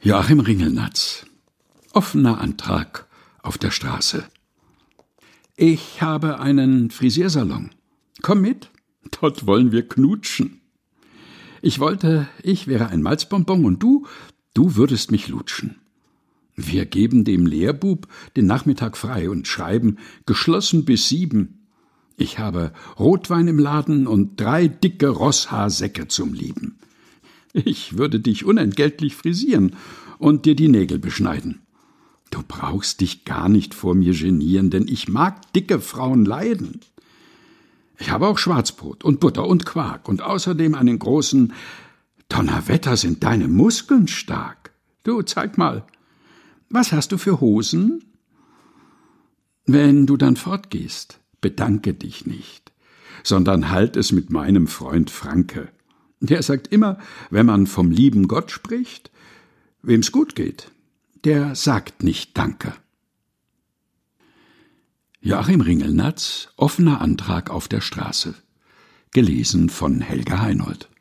Joachim Ringelnatz. Offener Antrag auf der Straße. Ich habe einen Frisiersalon. Komm mit, dort wollen wir knutschen. Ich wollte, ich wäre ein Malzbonbon und du würdest mich lutschen. Wir geben dem Lehrbub den Nachmittag frei und schreiben geschlossen bis 7. Ich habe Rotwein im Laden und 3 dicke Rosshaarsäcke zum Lieben. Ich würde dich unentgeltlich frisieren und dir die Nägel beschneiden. Du brauchst dich gar nicht vor mir genieren, denn ich mag dicke Frauen leiden. Ich habe auch Schwarzbrot und Butter und Quark und außerdem einen großen Donnerwetter, sind deine Muskeln stark. Du, zeig mal, was hast du für Hosen? Wenn du dann fortgehst, bedanke dich nicht, sondern halt es mit meinem Freund Franke. Der sagt immer, wenn man vom lieben Gott spricht, wem's gut geht, der sagt nicht Danke. Joachim Ringelnatz, offener Antrag auf der Straße. Gelesen von Helga Heinold.